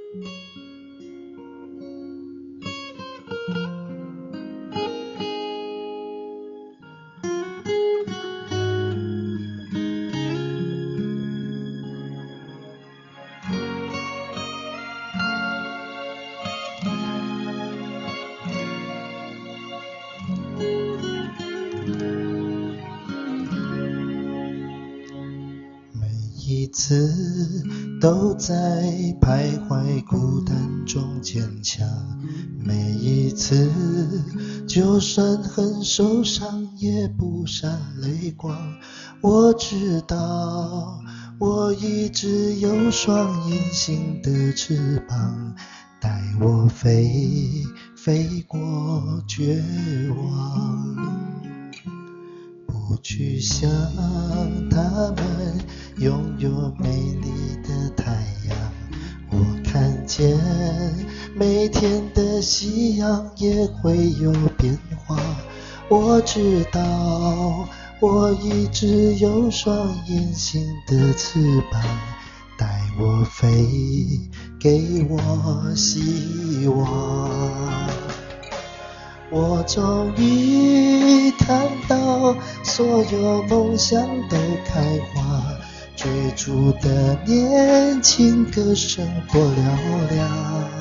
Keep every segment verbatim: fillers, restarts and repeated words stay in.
一次都在徘徊孤单中坚强，每一次就算很受伤也不闪泪光。我知道我一直有双隐形的翅膀，带我飞飞过绝望。不去想他们拥有美丽的太阳，我看见每天的夕阳也会有变化。我知道我一直有双隐形的翅膀，带我飞，给我希望。我终于看到所有梦想都开花，追逐的年轻歌声多嘹亮。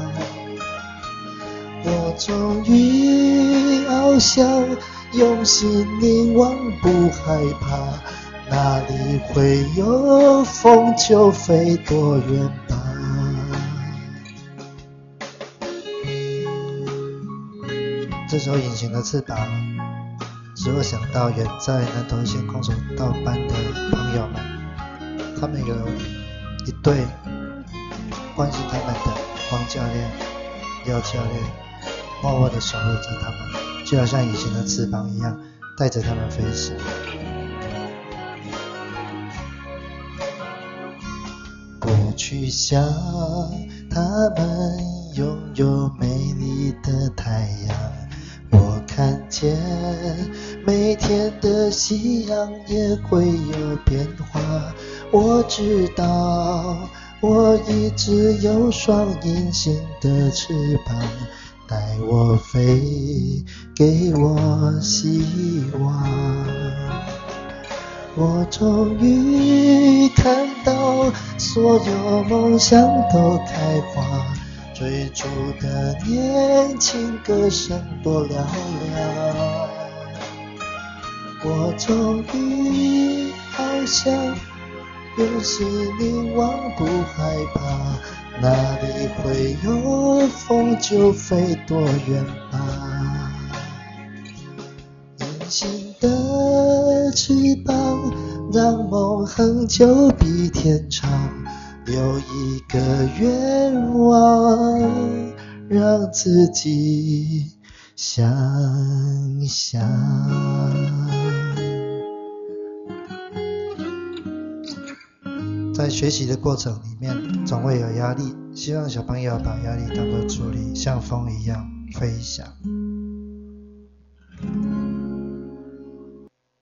我终于翱翔，用心凝望，不害怕，哪里会有风就飞多远吧。这首隐形的翅膀使我想到远在南投县空手道班的朋友们，他们有一对关心他们的黄教练、廖教练，默默地守护着他们，就好像隐形的翅膀一样，带着他们飞翔。不去想他们拥有美丽的太阳，我看见每天的夕阳也会有变化。我知道我一直有双隐形的翅膀，带我飞，给我希望。我终于看到所有梦想都开花，追逐的年轻歌声多嘹亮。我终于翱翔，用心凝望，不害怕，哪里会有风就飞多远吧。隐形的翅膀让梦恒久比天长，留一个愿望让自己想象。在学习的过程里面总会有压力，希望小朋友把压力当作助力，像风一样飞翔。